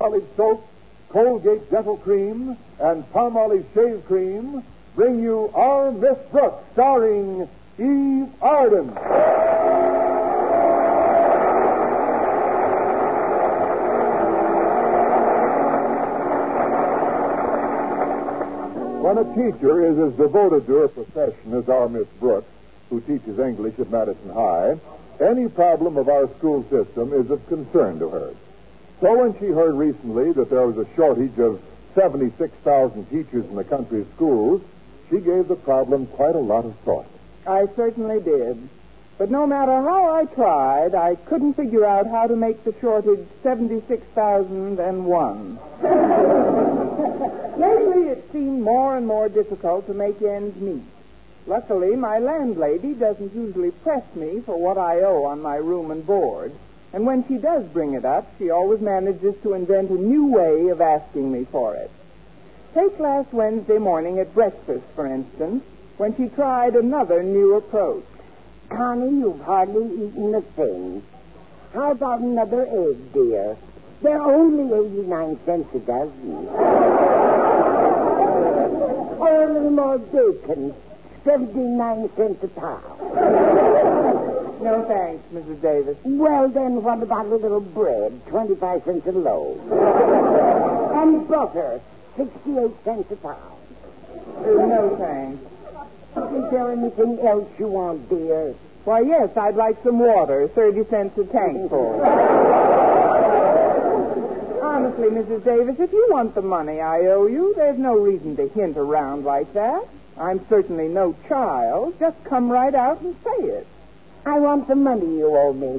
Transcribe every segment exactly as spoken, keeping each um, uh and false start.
Olive Soap, Colgate Dental Cream, and Palmolive Shave Cream bring you Our Miss Brooks, starring Eve Arden. When a teacher is as devoted to her profession as our Miss Brooks, who teaches English at Madison High, any problem of our school system is of concern to her. So when she heard recently that there was a shortage of seventy-six thousand teachers in the country's schools, she gave the problem quite a lot of thought. I certainly did. But no matter how I tried, I couldn't figure out how to make the shortage seventy-six thousand one. Lately, it seemed more and more difficult to make ends meet. Luckily, my landlady doesn't usually press me for what I owe on my room and board. And when she does bring it up, she always manages to invent a new way of asking me for it. Take last Wednesday morning at breakfast, for instance, when she tried another new approach. Connie, you've hardly eaten a thing. How about another egg, dear? They're only eighty-nine cents a dozen. Or a little more bacon, seventy-nine cents a pound. No thanks, Missus Davis. Well, then, what about a little bread, twenty-five cents a loaf? And butter, sixty-eight cents a pound. Uh, no thanks. Is there anything else you want, dear? Why, yes, I'd like some water, thirty cents a tankful. Honestly, Missus Davis, if you want the money I owe you, there's no reason to hint around like that. I'm certainly no child. Just come right out and say it. I want the money you owe me.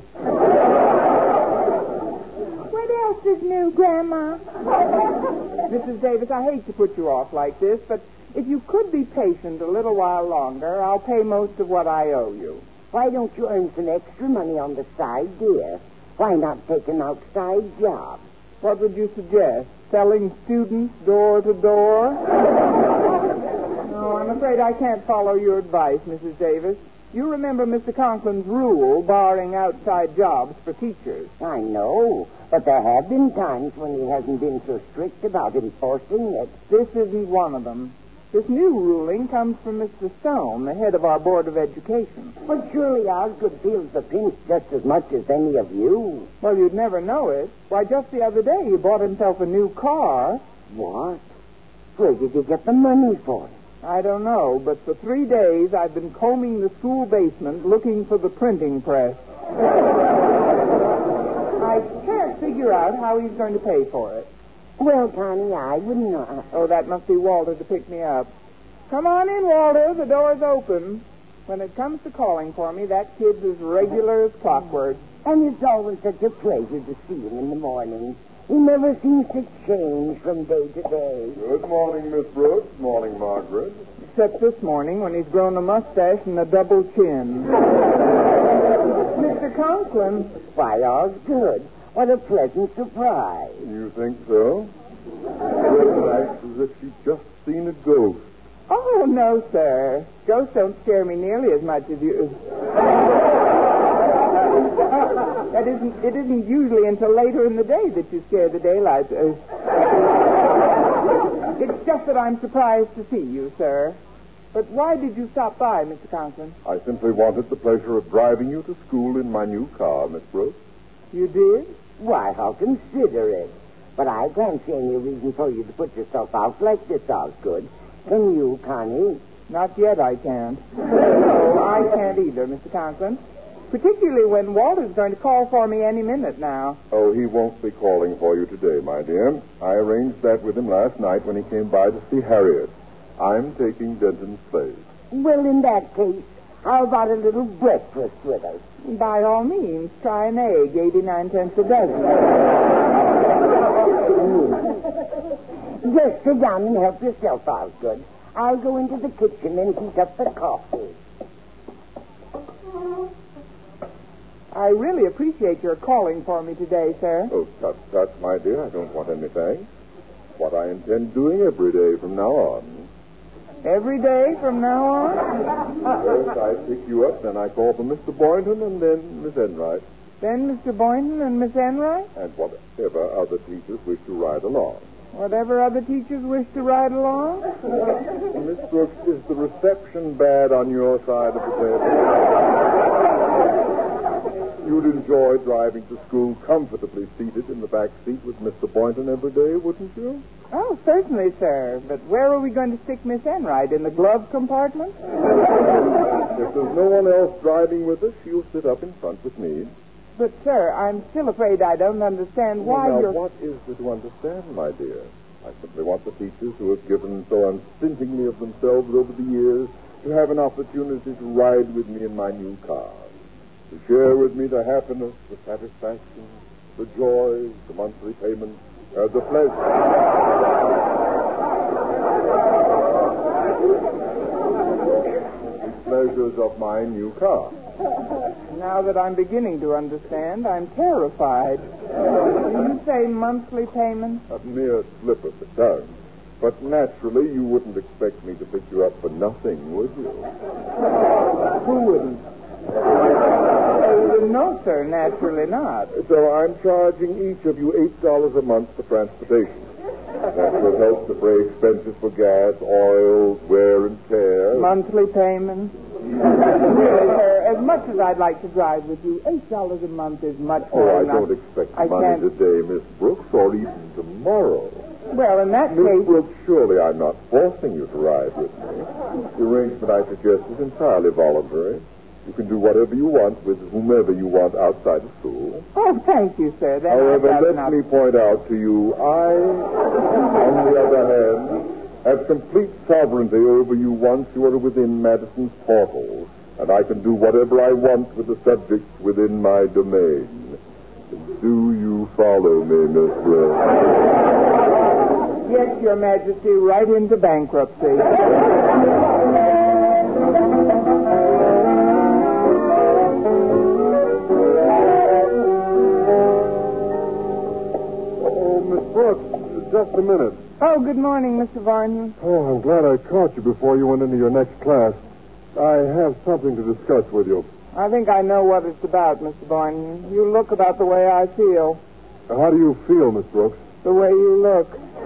What else is new, Grandma? Missus Davis, I hate to put you off like this, but if you could be patient a little while longer, I'll pay most of what I owe you. Why don't you earn some extra money on the side, dear? Why not take an outside job? What would you suggest? Selling students door to door? No, I'm afraid I can't follow your advice, Missus Davis. You remember Mister Conklin's rule barring outside jobs for teachers. I know, but there have been times when he hasn't been so strict about enforcing it. This isn't one of them. This new ruling comes from Mister Stone, the head of our Board of Education. But surely Osgood feels the pinch just as much as any of you. Well, you'd never know it. Why, just the other day he bought himself a new car. What? Where did you get the money for it? I don't know, but for three days I've been combing the school basement looking for the printing press. I can't figure out how he's going to pay for it. Well, Connie, I wouldn't know. Oh, that must be Walter to pick me up. Come on in, Walter. The door's open. When it comes to calling for me, that kid's as regular as clockwork. And it's always such a pleasure to see him in the morning. He never seems to change from day to day. Good morning, Miss Brooks. Morning, Margaret. Except this morning when he's grown a mustache and a double chin. Mister Conklin. Why, all's good. What a pleasant surprise. You think so? It acts as if she'd just seen a ghost. Oh, no, sir. Ghosts don't scare me nearly as much as you... That isn't, it isn't usually until later in the day that you scare the daylight. Uh, it's just that I'm surprised to see you, sir. But why did you stop by, Mister Conklin? I simply wanted the pleasure of driving you to school in my new car, Miss Brooks. You did? Why, how considerate. But I can't see any reason for you to put yourself out like this, Osgood. Can you, Connie? Not yet, I can't. No, I can't either, Mister Conklin. Particularly when Walter's going to call for me any minute now. Oh, he won't be calling for you today, my dear. I arranged that with him last night when he came by to see Harriet. I'm taking Denton's place. Well, in that case, how about a little breakfast with us? By all means, try an egg, eighty-nine cents a dozen. Just sit down and help yourself, Osgood. I'll go into the kitchen and heat up the coffee. I really appreciate your calling for me today, sir. Oh, tut, tut, my dear. I don't want any thanks. What I intend doing every day from now on. Every day from now on? First, I pick you up, then I call for Mister Boynton, and then Miss Enright. Then Mister Boynton and Miss Enright? And whatever other teachers wish to ride along. Whatever other teachers wish to ride along? Miss Brooks, is the reception bad on your side of the table? You'd enjoy driving to school comfortably seated in the back seat with Mister Boynton every day, wouldn't you? Oh, certainly, sir. But where are we going to stick Miss Enright? In the glove compartment? If there's no one else driving with us, she'll sit up in front with me. But, sir, I'm still afraid I don't understand why well, now, you're... what is there to understand, my dear? I simply want the teachers who have given so unstintingly of themselves over the years to have an opportunity to ride with me in my new car, to share with me the happiness, the satisfaction, the joys, the monthly payments, uh, the pleasure. the pleasures of my new car. Now that I'm beginning to understand, I'm terrified. Do you say monthly payments? A mere slip of the tongue. But naturally, you wouldn't expect me to pick you up for nothing, would you? Who wouldn't? Uh, no, sir, naturally not. So I'm charging each of you eight dollars a month for transportation. That will help defray expenses for gas, oil, wear and tear. Monthly payments? Really, sir, as much as I'd like to drive with you, eight dollars a month is much Oh, more I than don't expect I money can't... today, Miss Brooks, or even tomorrow. Well, in that Miss case... Brooks, surely I'm not forcing you to ride with me. The arrangement I suggest is entirely voluntary. You can do whatever you want with whomever you want outside of school. Oh, thank you, sir. Then However, I've let not... me point out to you, I, on the other hand, have complete sovereignty over you once you are within Madison's portals, and I can do whatever I want with the subjects within my domain. Do you follow me, Miss Brooks? Yes, Your Majesty, right into bankruptcy. Brooks, just a minute. Oh, good morning, Mister Varney. Oh, I'm glad I caught you before you went into your next class. I have something to discuss with you. I think I know what it's about, Mister Barney. You look about the way I feel. How do you feel, Miss Brooks? The way you look.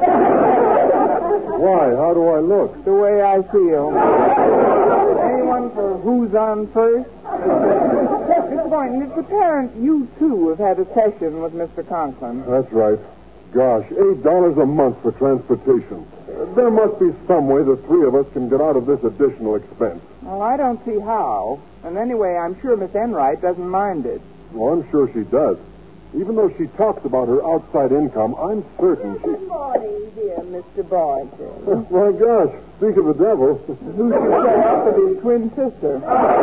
Why? How do I look? The way I feel. Anyone for who's on first? Mister Barney, it's apparent you, too, have had a session with Mister Conklin. That's right. Gosh, eight dollars a month for transportation. There must be some way the three of us can get out of this additional expense. Well, I don't see how. And anyway, I'm sure Miss Enright doesn't mind it. Well, I'm sure she does. Even though she talks about her outside income, I'm certain she... Good morning, dear Mister Boynton. My gosh, speak of the devil. Who should show up with his twin sister?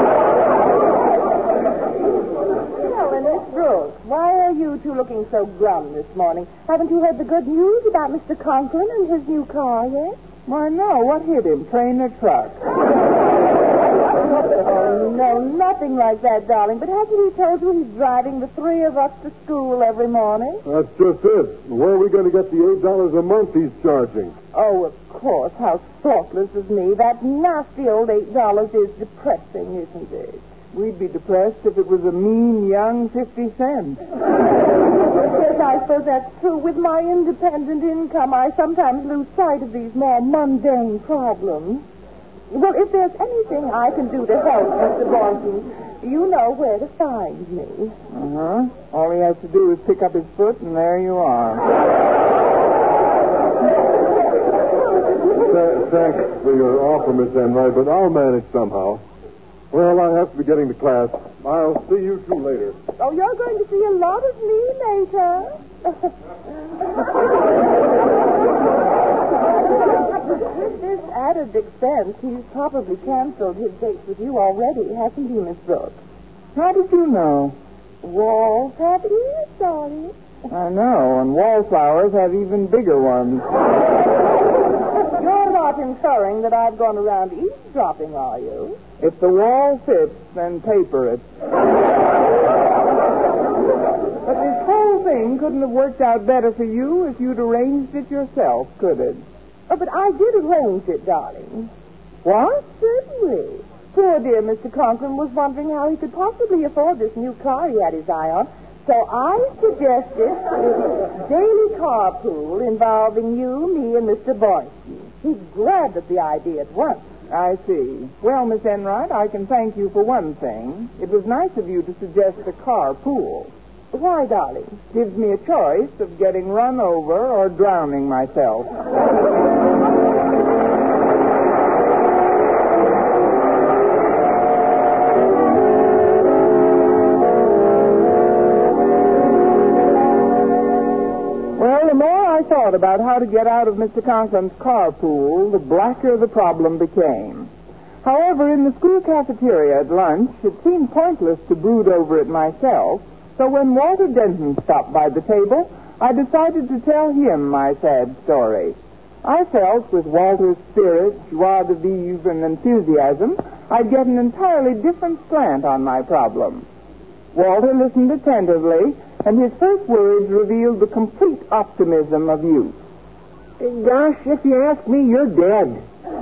Miss Brooks, why are you two looking so glum this morning? Haven't you heard the good news about Mister Conklin and his new car yet? Why, no. What hit him? Train or truck? Oh, no, nothing like that, darling. But hasn't he told you he's driving the three of us to school every morning? That's just it. Where are we going to get the eight dollars a month he's charging? Oh, of course. How thoughtless of me. That nasty old eight dollars is depressing, isn't it? We'd be depressed if it was a mean, young fifty cents. Yes, I suppose that's true. With my independent income, I sometimes lose sight of these more mundane problems. Well, if there's anything I can do to help, Mister Boynton, you know where to find me. Uh-huh. All he has to do is pick up his foot, and there you are. Th- thanks for your offer, Miss Enright, but I'll manage somehow. Well, I have to be getting to class. I'll see you two later. Oh, you're going to see a lot of me later. With this added expense, he's probably canceled his dates with you already, hasn't he, Miss Brooks? How did you know? Walls have ears, darling. I know, and wallflowers have even bigger ones. You're not inferring that I've gone around eavesdropping, are you? If the wall fits, then paper it. But this whole thing couldn't have worked out better for you if you'd arranged it yourself, could it? Oh, but I did arrange it, darling. What? Certainly. Poor dear Mister Conklin was wondering how he could possibly afford this new car he had his eye on So I suggested a daily carpool involving you, me, and Mister Boynton. He's glad at the idea at once. I see. Well, Miss Enright, I can thank you for one thing. It was nice of you to suggest a carpool. Why, darling? Gives me a choice of getting run over or drowning myself. Well, the more I thought about how to get out of Mister Conklin's carpool, the blacker the problem became. However, in the school cafeteria at lunch, it seemed pointless to brood over it myself. So when Walter Denton stopped by the table, I decided to tell him my sad story. I felt with Walter's spirit, joie de vivre, and enthusiasm, I'd get an entirely different slant on my problem. Walter listened attentively, and his first words revealed the complete optimism of youth. Gosh, if you ask me, you're dead.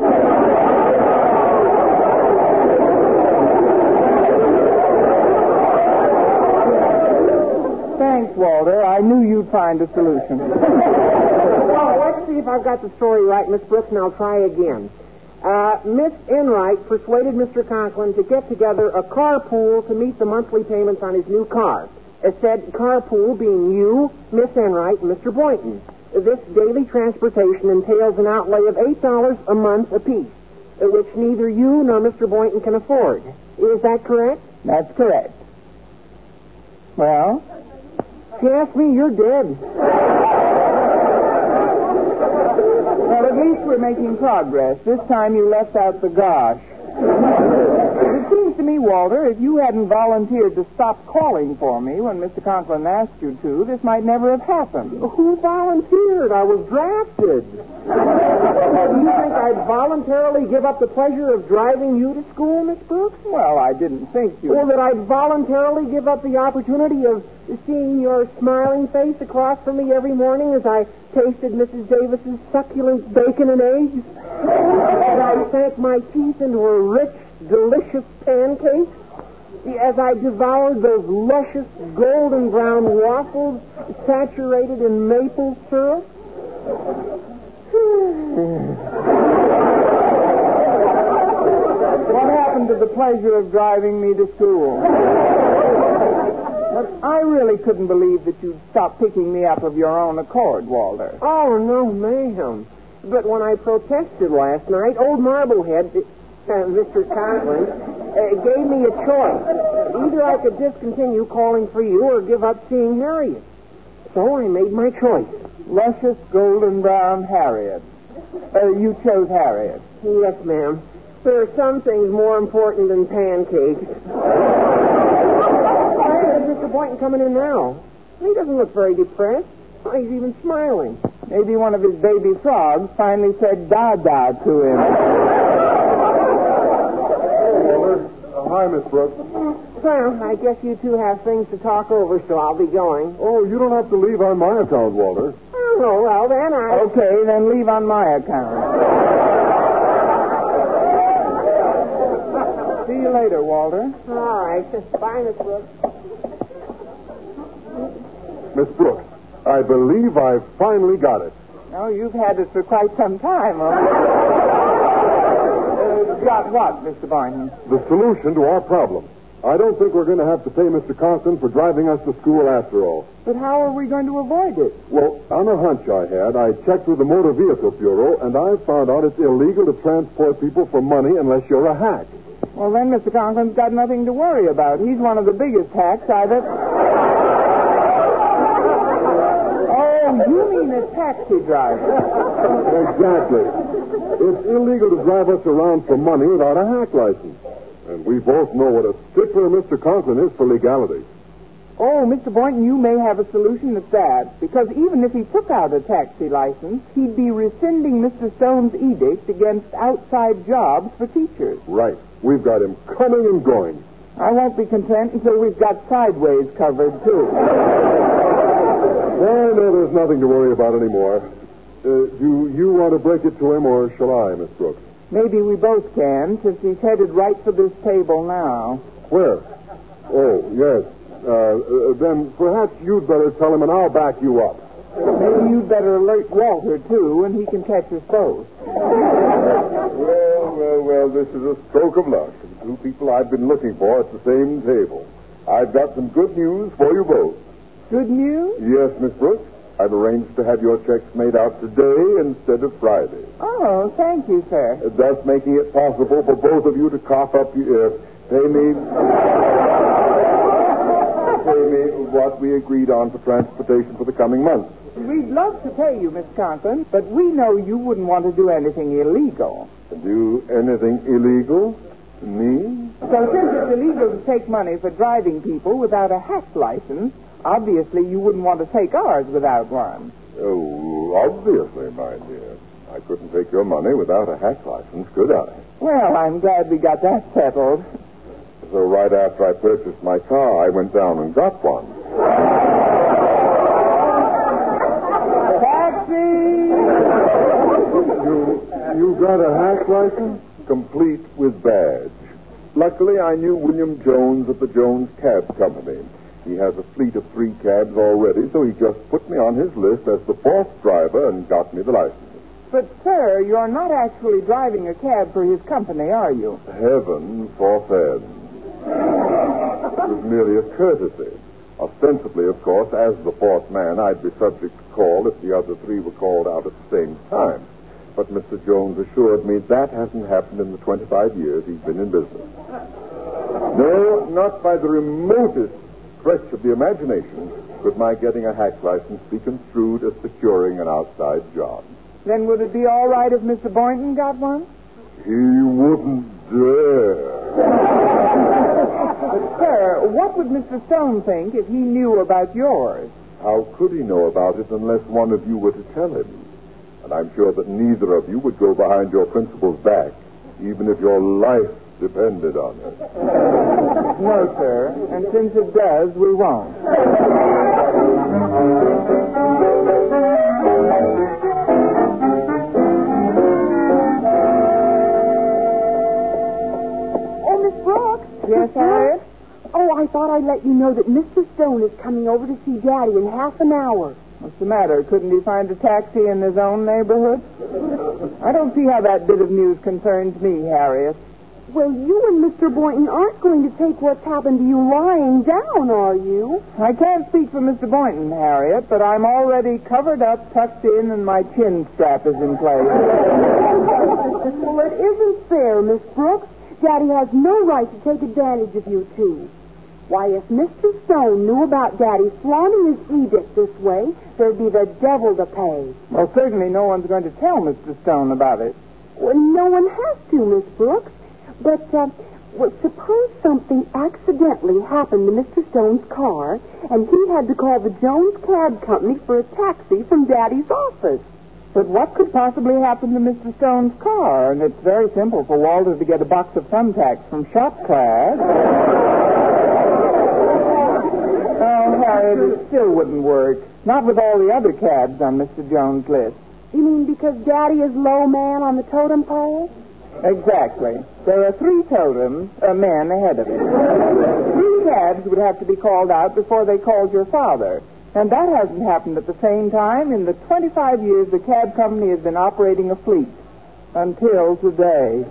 Thanks, Walter. I knew you'd find a solution. Well, let's see if I've got the story right, Miss Brooks, and I'll try again. Uh, Miss Enright persuaded Mister Conklin to get together a carpool to meet the monthly payments on his new car. It said carpool being you, Miss Enright, and Mister Boynton. This daily transportation entails an outlay of eight dollars a month apiece, which neither you nor Mister Boynton can afford. Is that correct? That's correct. Well? If you ask me, you're dead. Well, at least we're making progress. This time you left out the gosh. It seems to me, Walter, if you hadn't volunteered to stop calling for me when Mister Conklin asked you to, this might never have happened. Who volunteered? I was drafted. Do you think I'd voluntarily give up the pleasure of driving you to school, Miss Brooks? Well, I didn't think you... Or that I'd voluntarily give up the opportunity of seeing your smiling face across from me every morning as I tasted Missus Davis's succulent bacon and eggs? As I sank my teeth into her rich, delicious pancakes? As I devoured those luscious golden brown waffles saturated in maple syrup? What happened to the pleasure of driving me to school? But I really couldn't believe that you'd stop picking me up of your own accord, Walter. Oh, no, ma'am. But when I protested last night, old Marblehead, uh, Mister Conklin, uh, gave me a choice. Either I could discontinue calling for you or give up seeing Harriet. So I made my choice. Luscious golden brown Harriet. Uh, you chose Harriet. Yes, ma'am. There are some things more important than pancakes. Why is Mister Boynton coming in now? He doesn't look very depressed. Oh, he's even smiling. Maybe one of his baby frogs finally said da-da to him. Walter. Uh, hi, Miss Brooks. Well, I guess you two have things to talk over, so I'll be going. Oh, you don't have to leave on my account, Walter. Oh, well, then I... Okay, then leave on my account. See you later, Walter. All right. Bye, Miss Brooks. Miss Brooks, I believe I've finally got it. Oh, you've had it for quite some time, huh? uh, got what, Mister Boynton? The solution to our problem. I don't think we're going to have to pay Mister Conklin for driving us to school after all. But how are we going to avoid it? Well, on a hunch I had, I checked with the Motor Vehicle Bureau, and I found out it's illegal to transport people for money unless you're a hack. Well, then Mister Conklin's got nothing to worry about. He's one of the biggest hacks I've ever... Oh, you mean a taxi driver. Exactly. It's illegal to drive us around for money without a hack license. And we both know what a stickler Mister Conklin is for legality. Oh, Mister Boynton, you may have a solution at that. Because even if he took out a taxi license, he'd be rescinding Mister Stone's edict against outside jobs for teachers. Right. We've got him coming and going. I won't be content until we've got sideways covered, too. Well, no, there's nothing to worry about anymore. Uh, do you want to break it to him, or shall I, Miss Brooks? Maybe we both can, since he's headed right for this table now. Where? Oh, yes. Uh, uh, then perhaps you'd better tell him and I'll back you up. Maybe you'd better alert Walter, too, and he can catch us both. Well, well, well, this is a stroke of luck. The two people I've been looking for at the same table. I've got some good news for you both. Good news? Yes, Miss Brooks. I've arranged to have your checks made out today instead of Friday. Oh, thank you, sir. Uh, thus making it possible for both of you to cough up, uh, pay me... pay me what we agreed on for transportation for the coming month. We'd love to pay you, Miss Conklin, but we know you wouldn't want to do anything illegal. Do anything illegal to me? So since it's illegal to take money for driving people without a hack license, obviously you wouldn't want to take ours without one. Oh, obviously, my dear. I couldn't take your money without a hack license, could I? Well, I'm glad we got that settled. So right after I purchased my car, I went down and got one. You, you got a hack license? Complete with badge. Luckily, I knew William Jones of the Jones Cab Company. He has a fleet of three cabs already, so he just put me on his list as the fourth driver and got me the license. But, sir, you're not actually driving a cab for his company, are you? Heaven forfend. It was merely a courtesy. Ostensibly, of course, as the fourth man, I'd be subject to call if the other three were called out at the same time. But Mister Jones assured me that hasn't happened in the twenty-five years he's been in business. No, not by the remotest stretch of the imagination could my getting a hack license be construed as securing an outside job. Then would it be all right if Mister Boynton got one? He wouldn't dare. But, sir, what would Mister Stone think if he knew about yours? How could he know about it unless one of you were to tell him? And I'm sure that neither of you would go behind your principal's back, even if your life depended on it. No, sir. And since it does, we won't. Oh, Miss Brooks. Yes, Harriet? Oh, I thought I'd let you know that Mister Stone is coming over to see Daddy in half an hour. What's the matter? Couldn't he find a taxi in his own neighborhood? I don't see how that bit of news concerns me, Harriet. Well, you and Mister Boynton aren't going to take what's happened to you lying down, are you? I can't speak for Mister Boynton, Harriet, but I'm already covered up, tucked in, and my chin strap is in place. Well, it isn't fair, Miss Brooks. Daddy has no right to take advantage of you two. Why, if Mister Stone knew about Daddy flaunting his edict this way, there'd be the devil to pay. Well, certainly no one's going to tell Mister Stone about it. Well, no one has to, Miss Brooks. But, uh, well, suppose something accidentally happened to Mister Stone's car, and he had to call the Jones Cab Company for a taxi from Daddy's office. But what could possibly happen to Mister Stone's car? And it's very simple for Walter to get a box of thumbtacks from Shop Class. Oh, Harriet, it still wouldn't work. Not with all the other cabs on Mister Jones' list. You mean because Daddy is low man on the totem pole? Exactly. There are three totems, a man ahead of him. Three cabs would have to be called out before they called your father. And that hasn't happened at the same time in the twenty-five years the cab company has been operating a fleet. Until today.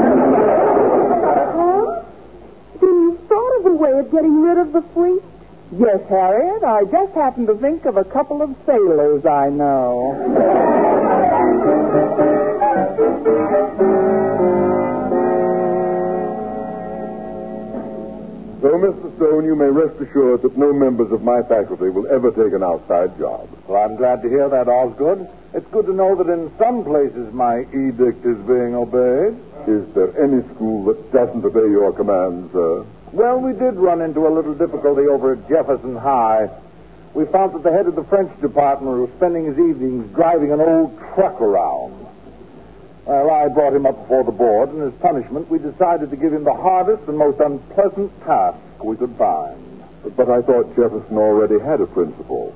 Huh? Then you thought of a way of getting rid of the fleet? Yes, Harriet. I just happened to think of a couple of sailors I know. So, Mister Stone, you may rest assured that no members of my faculty will ever take an outside job. Well, I'm glad to hear that, Osgood. It's good to know that in some places my edict is being obeyed. Is there any school that doesn't obey your commands, sir? Well, we did run into a little difficulty over at Jefferson High. We found that the head of the French department was spending his evenings driving an old truck around. Well, I brought him up before the board, and as punishment, we decided to give him the hardest and most unpleasant task we could find. But, but I thought Jefferson already had a principal.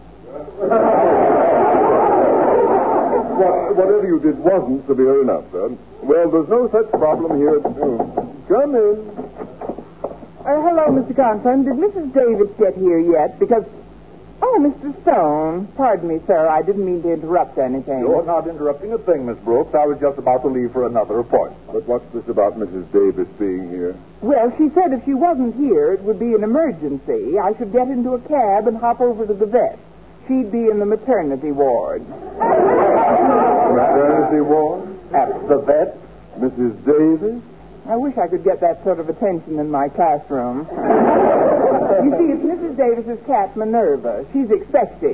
What, whatever you did wasn't severe enough, sir. Well, there's no such problem here at noon. Come in. Uh, hello, Mister Conklin. Did Missus Davis get here yet? Because... Oh, Mister Stone. Pardon me, sir. I didn't mean to interrupt anything. You're not interrupting a thing, Miss Brooks. I was just about to leave for another appointment. But what's this about Missus Davis being here? Well, she said if she wasn't here, it would be an emergency. I should get into a cab and hop over to the vet. She'd be in the maternity ward. Maternity ward? At the vet? Missus Davis? I wish I could get that sort of attention in my classroom. You see, it's Missus Davis's cat, Minerva. She's expecting.